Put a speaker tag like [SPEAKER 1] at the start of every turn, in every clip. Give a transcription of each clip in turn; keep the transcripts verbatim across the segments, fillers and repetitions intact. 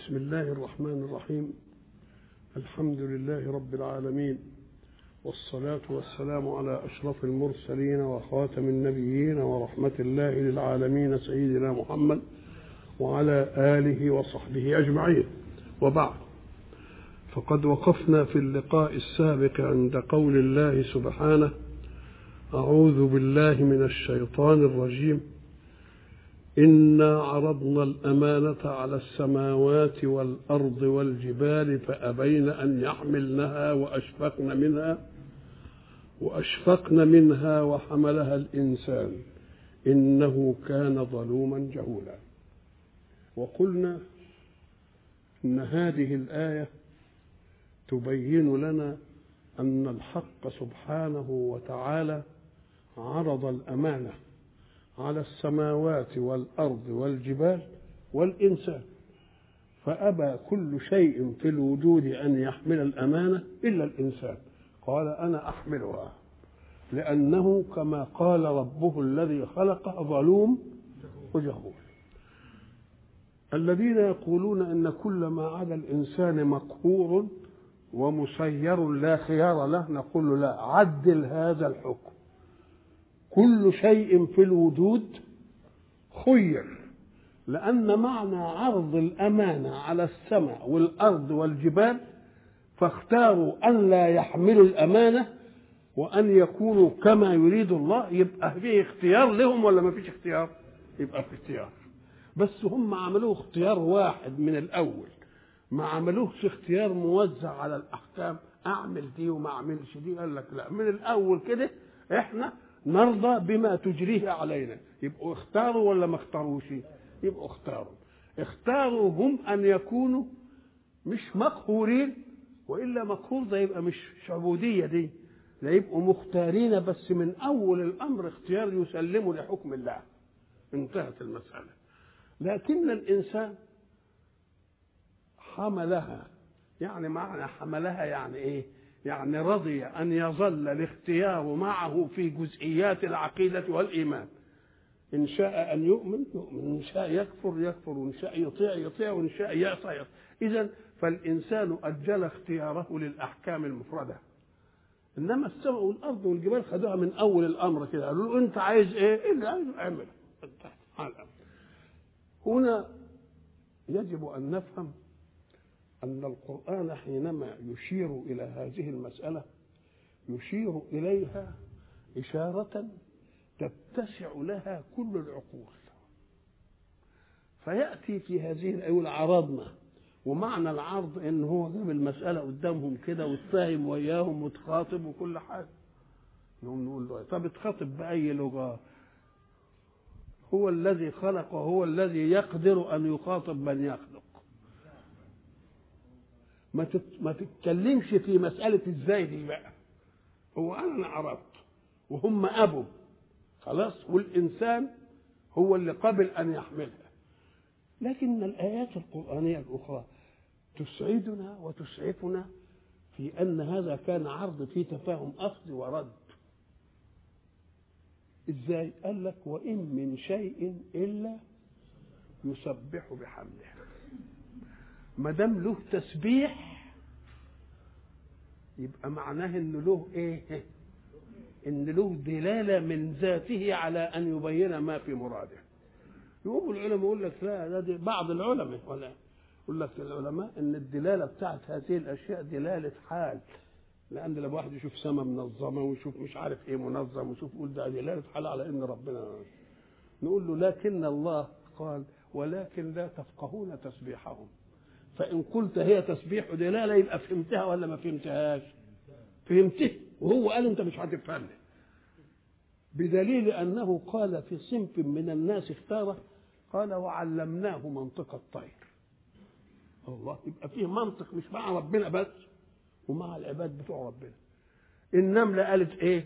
[SPEAKER 1] بسم الله الرحمن الرحيم. الحمد لله رب العالمين، والصلاة والسلام على أشرف المرسلين وخاتم النبيين ورحمة الله للعالمين سيدنا محمد وعلى آله وصحبه أجمعين، وبعد. فقد وقفنا في اللقاء السابق عند قول الله سبحانه: أعوذ بالله من الشيطان الرجيم، إنا عرضنا الأمانة على السماوات والأرض والجبال فأبين أن يحملنها وأشفقن منها وأشفقن منها وحملها الإنسان إنه كان ظلوما جهولا. وقلنا إن هذه الآية تبين لنا أن الحق سبحانه وتعالى عرض الأمانة على السماوات والأرض والجبال والإنسان، فأبى كل شيء في الوجود أن يحمل الأمانة إلا الإنسان. قال: أنا أحملها، لأنه كما قال ربه الذي خلقه ظلوم وجهول. الذين يقولون إن كل ما عدا الإنسان مقهور ومسير لا خيار له، نقول له: لا، عدل هذا الحكم. كل شيء في الوجود خير، لأن معنى عرض الأمانة على السماء والأرض والجبال فاختاروا أن لا يحملوا الأمانة وأن يكونوا كما يريد الله. يبقى فيه اختيار لهم ولا ما فيش اختيار؟ يبقى في اختيار، بس هم عملوه اختيار واحد من الأول، ما عملوهش اختيار موزع على الأحكام، أعمل دي وما أعملش دي. قال لك لا، من الأول كده إحنا نرضى بما تجريه علينا. يبقوا اختاروا ولا ما اختاروش؟ يبقوا اختاروا. اختاروا هم أن يكونوا مش مقهورين، وإلا مقهور ده يبقى مش عبودية، دي لا، يبقوا مختارين بس من أول الأمر اختيار يسلموا لحكم الله، انتهت المسألة. لكن الإنسان حملها، يعني معنى حملها يعني إيه؟ يعني رضي أن يظل الاختيار معه في جزئيات العقيدة والإيمان. إن شاء أن يؤمن يؤمن، إن شاء يكفر يكفر، وإن شاء يطيع يطيع، وإن شاء يعصى يعصى. إذن فالإنسان أجل اختياره للأحكام المفردة، إنما السماء والأرض والجبال خدوها من أول الأمر كده، قالوا له: أنت عايز إيه؟ اللي عايز اعمله. هنا يجب أن نفهم أن القرآن حينما يشير إلى هذه المسألة يشير إليها إشارة تتسع لها كل العقول. فيأتي في هذه الآية عرضنا، ومعنى العرض إن هو جاب المسألة قدامهم كده واتفاهم وياهم وتخاطب وكل حاجة. نقوم نقول له: طب تخاطب بأي لغة؟ هو الذي خلق وهو الذي يقدر أن يخاطب من يخلق. ما تتكلمش في مسألة ازاي دي بقى. هو أنا عرضت وهم أبوا خلاص، والإنسان هو اللي قبل أن يحملها. لكن الآيات القرآنية الأخرى تسعدنا وتسعفنا في أن هذا كان عرض فيه تفاهم أخذ ورد. إزاي؟ قال لك: وإن من شيء إلا يسبح بحمده. ما دام له تسبيح يبقى معناه إن له إيه؟ إن له دلالة من ذاته على أن يبين ما في مراده. يقوم العلماء يقول لك: لا، ده دي بعض العلماء ولا يقول لك العلماء إن الدلالة بتاعت هذه الأشياء دلالة حال، لأن لما واحد يشوف سماء منظمة ويشوف مش عارف إيه منظم ويشوف يقول ده دلالة حال على إن ربنا. نقول له: لكن الله قال: ولكن لا تفقهون تسبيحهم. فإن قلت هي تسبيح دلالة يبقى فهمتها ولا ما فهمتهاش؟ فهمته، وهو قال أنت مش هتفهمني، بدليل أنه قال في صنف من الناس اختاره، قال: وعلمناه منطق الطير. الله، يبقى فيه منطق مش مع ربنا بس ومع العباد بتوع ربنا. النملة قالت إيه؟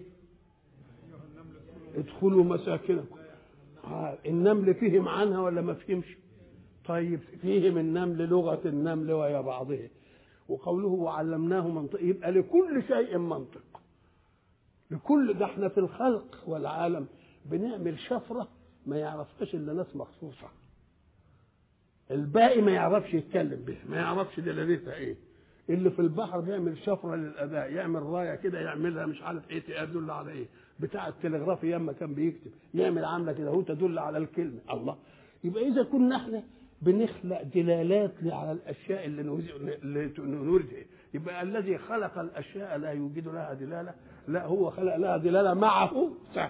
[SPEAKER 1] ادخلوا مساكنكم. آه، النمل فهم عنها ولا ما فهمش؟ طيب، فيهم النمل لغة النمل ويا بعضه. وقوله وعلمناه منطق، يبقى لكل شيء منطق، لكل ده. احنا في الخلق والعالم بنعمل شفرة ما يعرفهاش إلا ناس مخصوصة. الباقي ما يعرفش يتكلم به، ما يعرفش دلالتها ايه. اللي في البحر بيعمل شفره للاداء، يعمل رايه كده يعملها مش عارف ايه تدل على ايه، بتاع التلغراف ياما كان بيكتب يعمل عامله كده هو تدل على الكلمه. الله، يبقى اذا كنا احنا بنخلق دلالات على الاشياء اللي نريدها، يبقى الذي خلق الاشياء لا يوجد لها دلاله؟ لا، هو خلق لها دلاله معه سهل.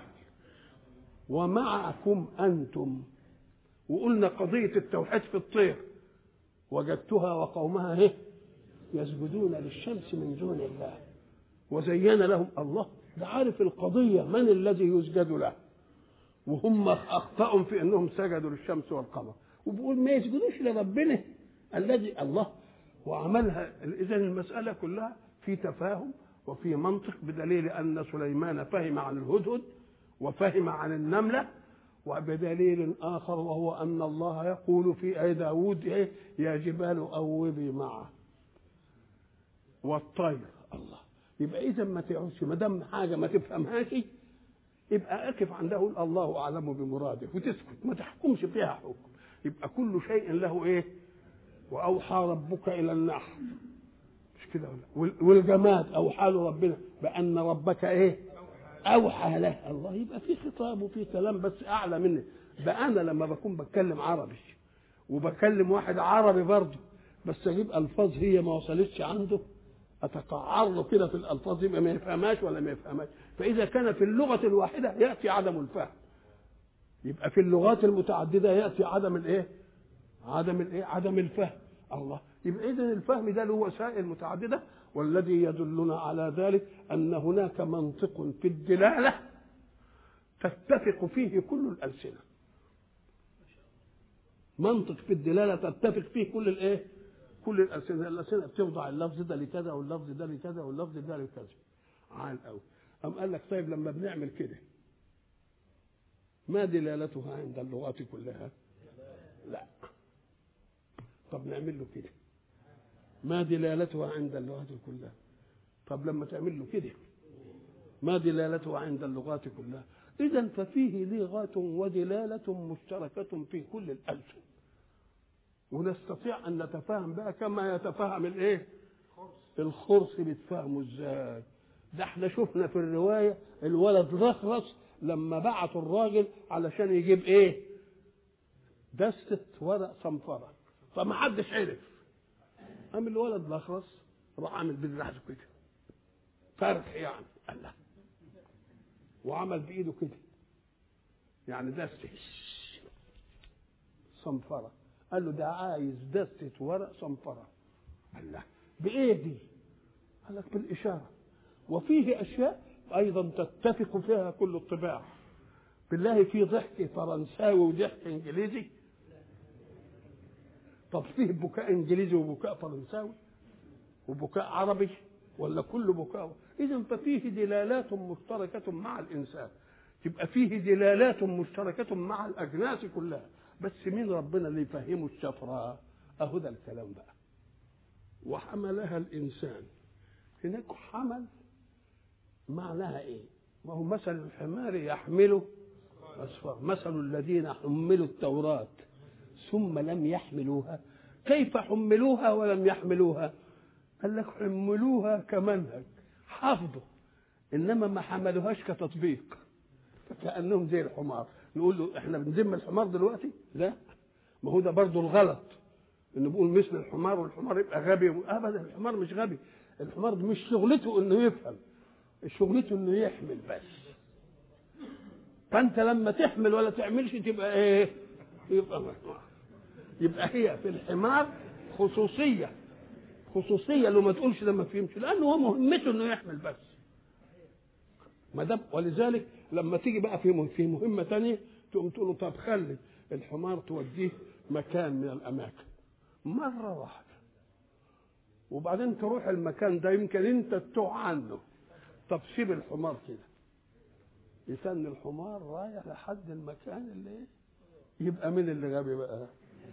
[SPEAKER 1] ومعكم انتم. وقلنا قضيه التوحيد في الطير، وجدتها وقومها ايه يسجدون للشمس من دون الله وزين لهم. الله ده عارف القضيه من الذي يسجد له، وهم اخطاوا في انهم سجدوا للشمس والقمر، وبيقول ما يسجدوش لربنا الذي الله وعملها. اذا المساله كلها في تفاهم وفي منطق، بدليل ان سليمان فهم عن الهدهد وفهم عن النمله، وبدليل آخر وهو أن الله يقول في آي داود إيه؟ يا جبال أوبي معه والطير. الله، يبقى إذا ما تعوش ما دام حاجة ما تفهمهاش يبقى أقف عنده قول الله أعلم بمراده وتسكت، ما تحكمش فيها حكم. يبقى كل شيء له إيه؟ وأوحى ربك إلى النحل، مش كده؟ والجماد أوحى له ربنا بأن ربك إيه؟ أوحى له. الله، يبقى في خطاب وفي كلام بس أعلى منه. بقى أنا لما بكون بتكلم عربي وبكلم واحد عربي برضه، بس أجيب ألفاظ هي ما وصلتش عنده، أتقعر له كده في الألفاظ يبقى ما يفهمهاش ولا ما يفهمهاش. فإذا كان في اللغة الواحدة يأتي عدم الفهم، يبقى في اللغات المتعددة يأتي عدم الإيه؟ عدم الإيه؟ عدم الفهم. الله، يبقى إذن الفهم ده له وسائل متعددة، والذي يدلنا على ذلك أن هناك منطق في الدلالة تتفق فيه كل الألسنة. منطق في الدلالة تتفق فيه كل الإيه؟ كل الألسنة. الألسنة بتوضع اللفظ ده لكذا واللفظ ده لكذا واللفظ ده لكذا. عال قوي. أم قال لك طيب لما بنعمل كده ما دلالتها عند اللغات كلها؟ لا. طب نعمل له كده ما دلالتها عند اللغات كلها؟ طب لما تعمل له كده ما دلالتها عند اللغات كلها؟ إذن ففيه لغة ودلالة مشتركة في كل الألسن، ونستطيع أن نتفاهم بها كما يتفاهم الإيه؟ الخرس بيتفاهموا إزاي؟ ده احنا شفنا في الرواية الولد رخرس لما بعتوا الراجل علشان يجيب إيه؟ دستة ورق صنفرة، فما حدش عرف. قام الولد الأخرس راح عامل بالرحل كده فرح يعني الله، وعمل بإيده كده يعني دستة صنفرة. قال له ده عايز دستة ورق صنفرة. الله، بإيه دي؟ قال لك بالإشارة. وفيه أشياء أيضا تتفق فيها كل الطباع. بالله في ضحك فرنساوي وضحك إنجليزي؟ طب فيه بكاء انجليزي وبكاء فرنساوي وبكاء عربي ولا كل بكاء؟ اذا ففيه دلالات مشتركه مع الانسان، تبقى فيه دلالات مشتركه مع الاجناس كلها. بس مين ربنا اللي يفهمه الشفره؟ اهو ده الكلام بقى. وحملها الانسان. هناك حمل معناها ايه؟ ما هو مثل الحمار يحمله اسفار، مثل الذين حملوا التوراه ثم لم يحملوها. كيف حملوها ولم يحملوها؟ قال لك حملوها كمنهج حفظوا، انما ما حملوهاش كتطبيق، فكأنهم زي الحمار. نقول له احنا بنذم الحمار دلوقتي؟ لا، ما هو ده برضه الغلط انه بيقول مثل الحمار والحمار يبقى غبي. ابدا، الحمار مش غبي، الحمار مش شغلته انه يفهم، شغلته انه يحمل بس. فانت لما تحمل ولا تعملش تبقى ايه؟ يبقى محمار. يبقى هي في الحمار خصوصيه خصوصيه لو ما تقولش لما فهمش، لانه هو مهمته انه يحمل بس. ما دام ولذلك لما تيجي بقى في في مهمه ثانيه تقوم تقول له طب خلي الحمار توديه مكان من الاماكن مره واحده، وبعدين تروح المكان ده يمكن انت تتوه عنه. طب سيب الحمار كده يستنى الحمار رايح لحد المكان اللي يبقى من اللي غبي بقى؟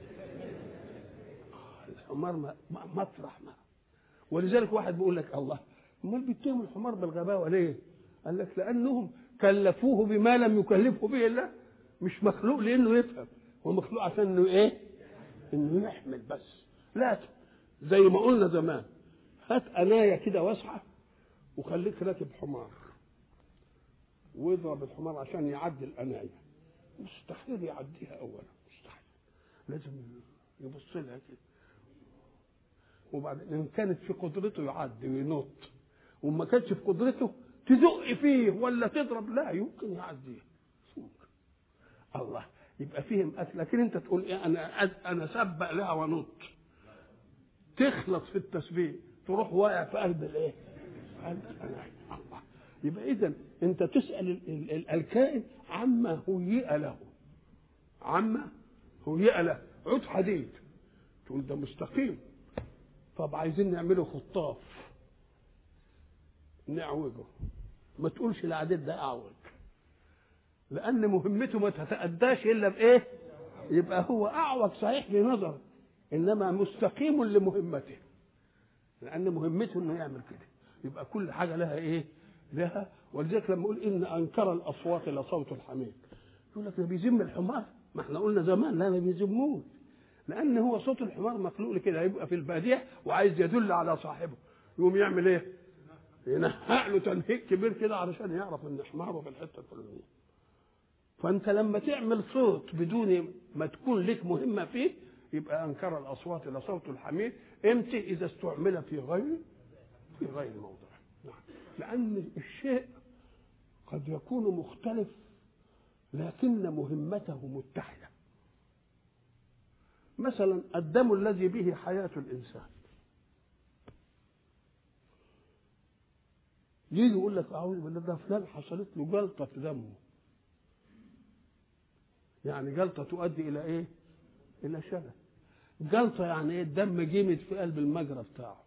[SPEAKER 1] الحمار مطرح ما. ولذلك واحد بيقول لك الله امال بيتهم الحمار بالغباوه ليه؟ قال لك لانهم كلفوه بما لم يكلفه به الله. مش مخلوق لانه يفهم، هو مخلوق عشان انه ايه؟ انه يحمل بس. لكن زي ما قلنا زمان، هات انايه كده واسعه وخليك راكب حمار واضرب الحمار عشان يعدي الانايه، مستحيل يعديها اولا، مستحيل، لازم يبص لها كده، وبعدين ان كانت في قدرته يعدي وينط، وما كانتش في قدرته تدق فيه ولا تضرب، لا يمكن يعديه. الله، يبقى فيهم أكل. لكن انت تقول ايه، انا انا سبق لها ونط، تخلط في التسبيح تروح واقع في قلب الايه، قلب الانايه. الله، يبقى اذا انت تسال ال ال ال الكائن عما هيئ له، عما هيئ له. عود حديد تقول ده مستقيم، طب عايزين نعمله خطاف نعوجه، ما تقولش العديد ده اعوج، لان مهمته ما تتأداش الا بايه، يبقى هو اعوج صحيح لنظر، انما مستقيم لمهمته، لان مهمته انه يعمل كده. يبقى كل حاجه لها ايه، لها. ولذلك لما اقول ان انكر الاصوات لصوت الحمير، يقول لك ده بيذم الحمار، ما احنا قلنا زمان لا ما بيذموش، لان هو صوت الحمار مخلوق كده، يبقى في الباديه وعايز يدل على صاحبه، يقوم يعمل ايه، ينهق له تنهيق كبير كده علشان يعرف ان حماره في الحته الفلانيه. فانت لما تعمل صوت بدون ما تكون لك مهمه فيه، يبقى انكر الاصوات لصوت الحمير. امتى؟ اذا استعمل في غير في غير موضعه. لان الشيء قد يكون مختلف لكن مهمته متحده. مثلا الدم الذي به حياه الانسان، يجي يقول لك اعوذ بالله ده فلان حصلت له جلطه في دمه، يعني جلطه تؤدي الى ايه، الى شلل. جلطه يعني ايه، الدم جمد في قلب المجرى بتاعه،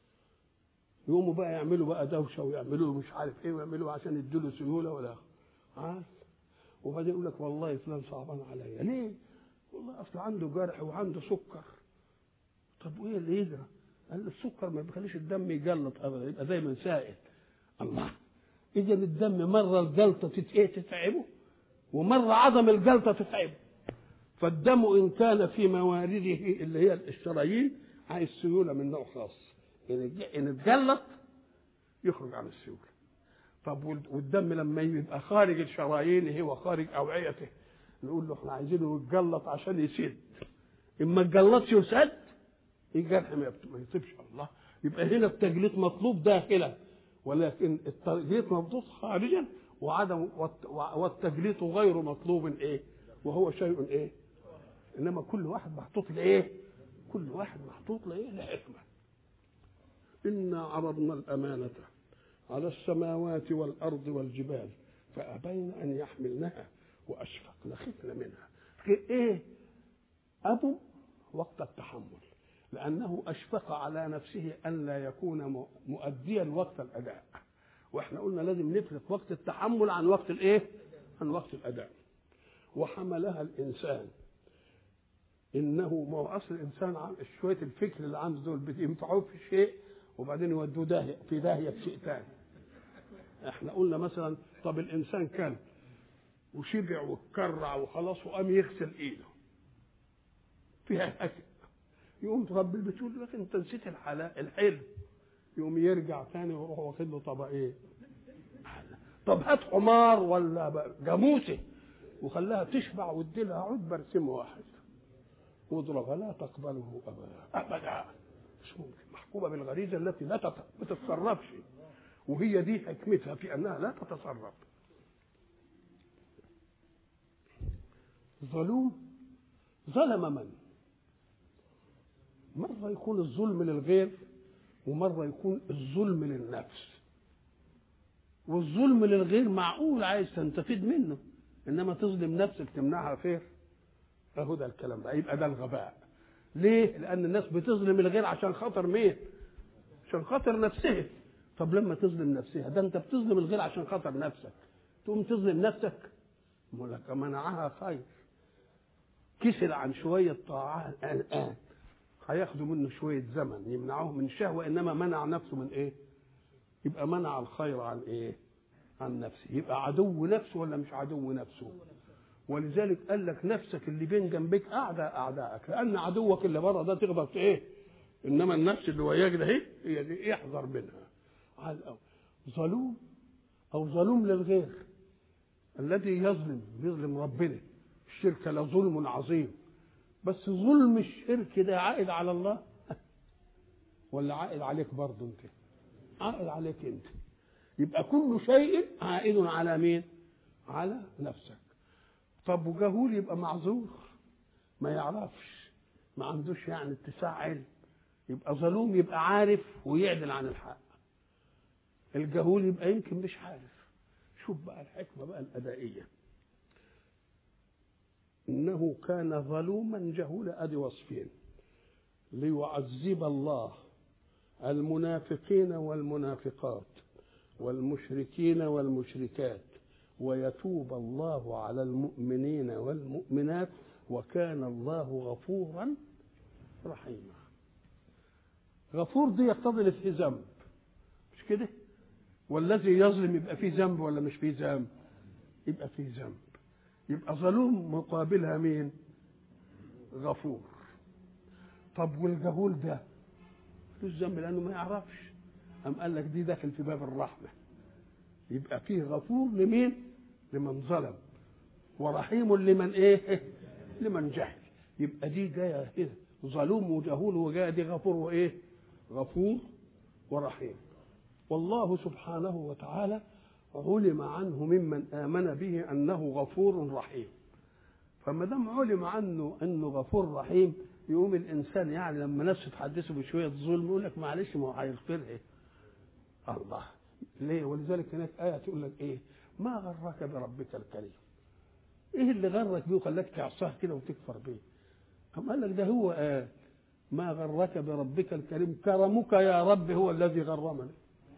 [SPEAKER 1] يقوموا بقى يعملوا بقى دوشه ويعملوا مش عارف ايه ويعملوا عشان يديله سيوله ولا عارف. وبعدين يقول لك والله فلان صعبان عليا، ليه؟ والله اصل عنده جرح وعنده سكر. طب وايه اللي يجرى؟ قال السكر ما بيخليش الدم يجلط ابدا، يبقى دايما سائل. الله، اذا الدم مره الجلطه تتعبه ومره عدم الجلطه تتعبه. فالدم ان كان في موارده اللي هي الشرايين عايز سيوله من نوع خاص، ان اتجلط يخرج عن السيوله. طب والدم لما يبقى خارج الشرايين هو خارج اوعيته، نقول له احنا عايزينه يتجلط عشان يسد، اما اتجلطش وسد الجرح ما يطيبش. الله، يبقى هنا التجليط مطلوب داخلا، ولكن التجليط مطلوب خارجا، وعدم والتجليط غير مطلوب ايه، وهو شيء ايه، انما كل واحد محطوط لايه، كل واحد محطوط لايه، لحكمه. انا عرضنا الامانه على السماوات والارض والجبال فابين ان يحملنها واشفقن خفن منها. ايه ابو وقت التحمل، لانه اشفق على نفسه ان لا يكون مؤديا وقت الاداء، واحنا قلنا لازم نفرق وقت التحمل عن وقت الايه، عن وقت الاداء. وحملها الانسان انه، ما هو اصل الانسان شويه الفكر اللي عنده دول بينفعوه في شيء وبعدين يودوه داهيه في داهيه في شيء ثاني. احنا قلنا مثلا طب الانسان كان وشبع واتكرع وخلاص وقام يغسل ايده فيها اكل، يقوم رب البيت يقول لك انت نسيت الحلال الحلو، يقوم يرجع ثاني ويروح واخد له طبقين. طب هات حمار ولا جاموسه وخلاها تشبع وادي لها عود برسم واحد واضربها لا تقبله ابدا ابدا، مش ممكن، محكومه بالغريزه التي لا تتصرفش، وهي دي حكمتها في انها لا تتصرف. ظلوم، ظلم من؟ مره يكون الظلم للغير ومره يكون الظلم للنفس. والظلم للغير معقول عايز تستفيد منه، انما تظلم نفسك تمنعها خير، اهو ده الكلام ده، يبقى ده الغباء. ليه؟ لان الناس بتظلم الغير عشان خاطر مين؟ عشان خاطر نفسها. طب لما تظلم نفسها، ده انت بتظلم الغير عشان خاطر نفسك، تقوم تظلم نفسك؟ لك منعها خير، كسر عن شويه طاعات الان هياخدوا منه شويه زمن يمنعوه من شهوه، انما منع نفسه من ايه؟ يبقى منع الخير عن ايه؟ عن نفسه. يبقى عدو نفسه ولا مش عدو نفسه؟ ولذلك قال لك نفسك اللي بين جنبك اعداء اعدائك، لان عدوك اللي بره ده تقدر ايه، انما النفس اللي وياك ده اهي هي دي احذر منها. على الاول ظلوم او ظلوم للغير، الذي يظلم يظلم ربنا، الشرك لظلم عظيم. بس ظلم الشرك ده عائد على الله ولا عائد عليك برضه انت؟ عائد عليك انت. يبقى كل شيء عائد على مين؟ على نفسك. طب وجهول يبقى معذور، ما يعرفش، ما عندوش يعني اتساع علم، يبقى ظلوم، يبقى عارف ويعدل عن الحق. الجهول يبقى يمكن مش عارف. شوف بقى الحكمة بقى الأدائية، إنه كان ظلوما جهولا، أدي وصفين، ليعذب الله المنافقين والمنافقات والمشركين والمشركات ويتوب الله على المؤمنين والمؤمنات وكان الله غفورا رحيما. غفور دي يقتضي ان فيه ذنب، مش كده؟ والذي يظلم يبقى فيه ذنب ولا مش فيه ذنب؟ يبقى فيه ذنب. يبقى ظلوم مقابلها مين؟ غفور. طب والجهول ده ملوش ذنب لانه ما يعرفش، أم قال لك دي داخل في باب الرحمه. يبقى فيه غفور لمين؟ لمن ظلم، ورحيم لمن ايه؟ لمن جهل. يبقى دي جايه كده ظلوم وجهول، وجايه دي غفور وايه؟ غفور ورحيم. والله سبحانه وتعالى علم عنه ممن آمن به أنه غفور رحيم. فما دام علم عنه أنه غفور رحيم، يقوم الإنسان يعني لما نفسه تحدثه بشوية ظلم يقول لك معلش ما هو هيغفر إيه؟ الله ليه؟ ولذلك هناك آية تقول لك إيه؟ ما غرك بربك الكريم؟ إيه اللي غرك بيه وخلاك تعصاه كده وتكفر بيه؟ أم قال لك ده هو قال ما غرك بربك الكريم، كرمك يا رب هو الذي غرمني،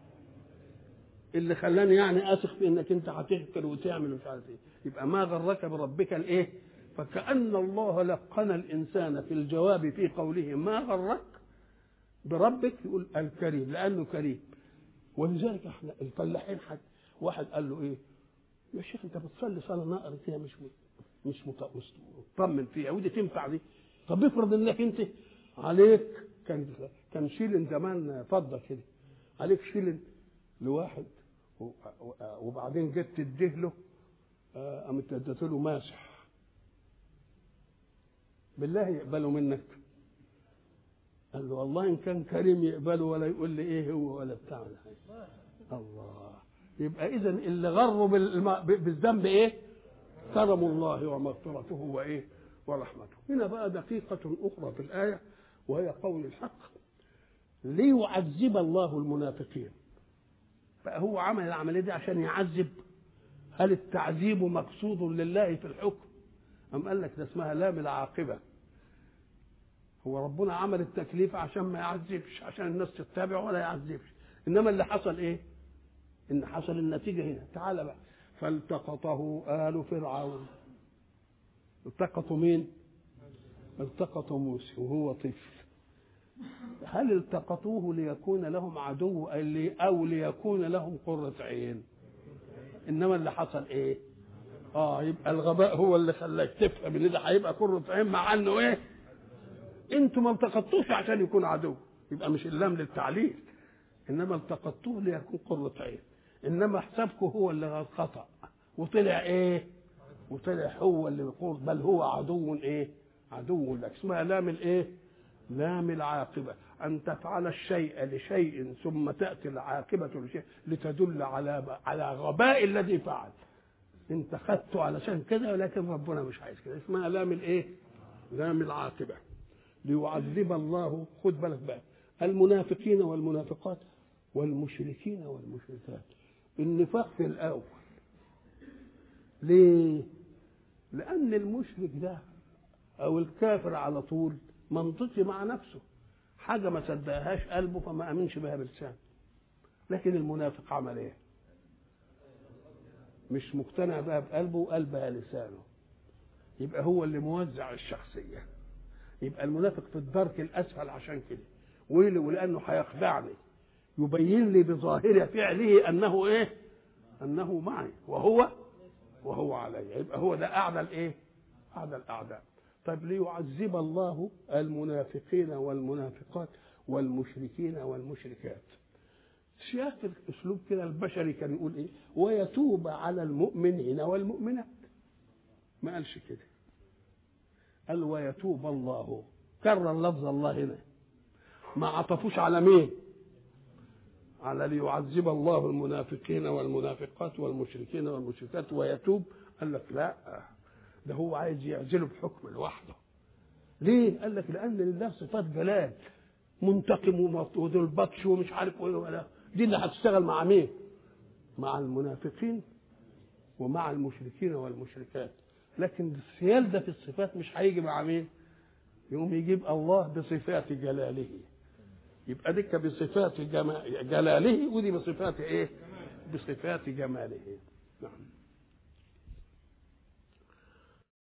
[SPEAKER 1] اللي خلاني يعني اثق في انك انت هتغفر وتعمل ومش عارف ايه. يبقى ما غرك بربك الايه؟ فكأن الله لقن الانسان في الجواب في قوله ما غرك بربك، يقول الكريم لانه كريم. ولذلك احنا الفلاحين حد واحد قال له ايه يا شيخ انت بتصلي صلاه نقر فيها مش مش مطمن فيها ودي تنفع دي؟ طب افرض انك انت عليك كان كان شيلن زمان فضه كده، عليك شيلن لواحد وبعدين جيت تديه له قامت اديت له ماسح، بالله يقبله منك؟ قال له والله ان كان كريم يقبله ولا يقول لي ايه هو ولا بتاع الله. يبقى اذا اللي غروا بالذنب ايه؟ كرم الله ومغفرته وايه؟ ورحمته. هنا بقى دقيقة أخرى في الآية وهي قول الحق ليعذب الله المنافقين. بقى هو عمل العملية دي عشان يعذب؟ هل التعذيب مقصود لله في الحكم؟ أم قال لك ده اسمها لام العاقبة. هو ربنا عمل التكليف عشان ما يعذبش، عشان الناس تتبع ولا يعذبش. إنما اللي حصل إيه؟ إن حصل النتيجة هنا. تعال بقى فالتقطه آل فرعون. التقطوا مين؟ التقطوا موسى وهو طفل. هل التقطوه ليكون لهم عدو او ليكون لهم قرة عين؟ انما اللي حصل ايه؟ اه يبقى الغباء هو اللي خلاك تفهم ان ده هيبقى قرة عين، مع انه ايه؟ انتوا ما التقطوش عشان يكون عدو، يبقى مش اللام للتعليل، انما التقطوه ليكون قرة عين. انما حسابكم هو اللي خطأ وطلع ايه؟ وطلع هو اللي يقول بل هو عدو ايه؟ عدو لك. اسمها لام الايه؟ لام العاقبة. أن تفعل الشيء لشيء ثم تأتي العاقبة لشيء لتدل على على غباء الذي فعل. أنت خدته علشان كده ولكن ربنا مش عايز كده. اسمها لام الإيه؟ لام العاقبة. ليعذب الله، خد بالك بقى، المنافقين والمنافقات والمشركين والمشركات. النفاق في الأول ليه؟ لأن المشرك ده أو الكافر على طول منطقي مع نفسه، حاجة ما صدقهاش قلبه فما أمنش بها بلسانه. لكن المنافق عمل إيه؟ مش مقتنع بها بقلبه وقلبها لسانه، يبقى هو اللي موزع الشخصية. يبقى المنافق في الدرك الأسفل عشان كده، ولأنه هيخدعني يبين لي بظاهر فعله أنه إيه؟ أنه معي وهو وهو علي، يبقى هو ده أعلى الإيه؟ أعلى الأعداء. طيب ليعذب الله المنافقين والمنافقات والمشركين والمشركات. سياق الأسلوب كده البشري كان يقول إيه؟ ويتوب على المؤمنين والمؤمنات. ما قالش كده، قال ويتوب الله، كرر لفظ الله هنا، ما عطفوش على مين؟ على ليعذب الله المنافقين والمنافقات والمشركين والمشركات ويتوب. قال لك لا، ده هو عايز يعزله بحكم لوحده. ليه؟ قال لك لأن لله صفات جلال، منتقم وذو البطش ومش عارف ايه ولا دي اللي هتشتغل مع مين؟ مع المنافقين ومع المشركين والمشركات. لكن السيال ده في الصفات مش هيجي مع مين؟ يقوم يجيب الله بصفات جلاله، يبقى ديك بصفات جلاله ودي بصفات ايه؟ بصفات جماله. نعم.